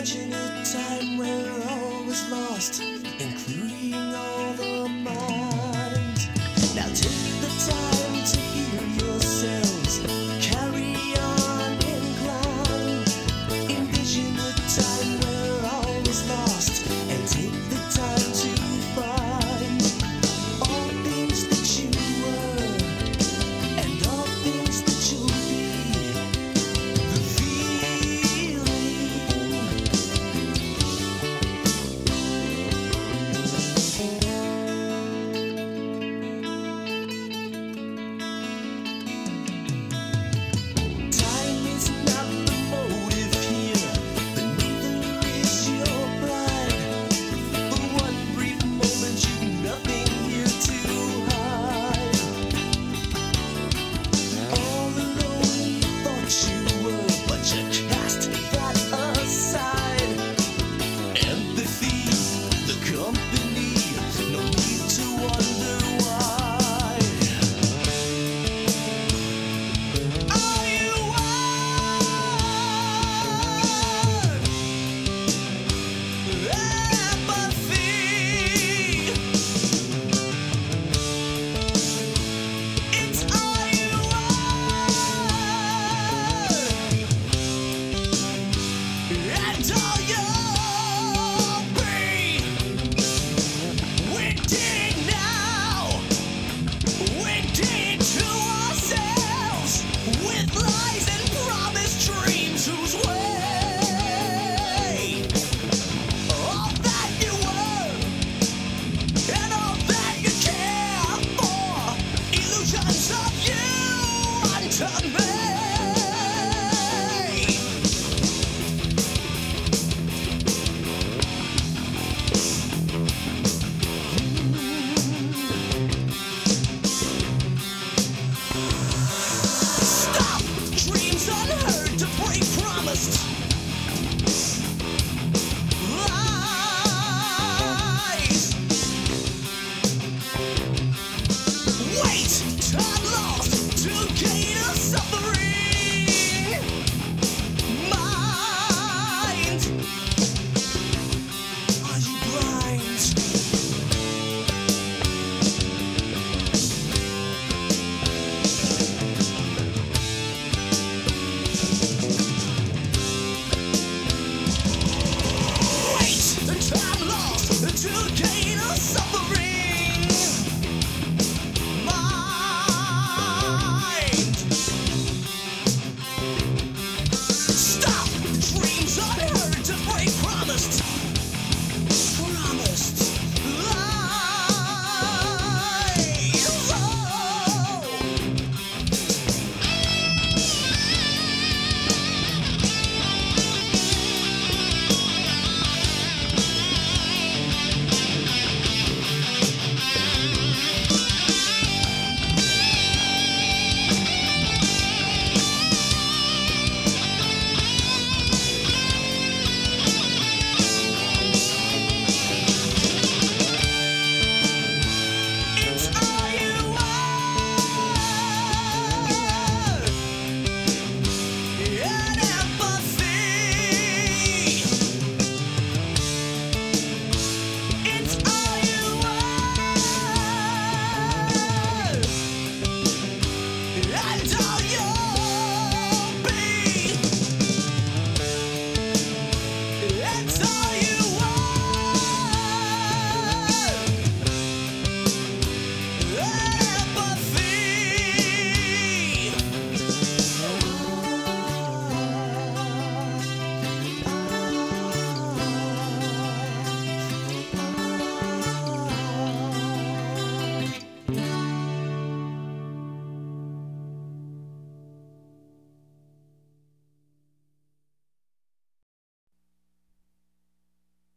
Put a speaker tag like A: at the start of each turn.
A: Imagine a time where all was lost, including all the minds. Now take the time to heal yourselves. Carry on and climb. Envision a time where all was lost, and take the time to find all things that you were and all things that you'll be. The feeling. Time is not the motive here, but neither is your pride. For one brief moment, you've nothing here to hide. All alone you thought you were, but you cast that aside. Empathy, the company, no need to wonder why. All you want, empathy. It's all you want, and all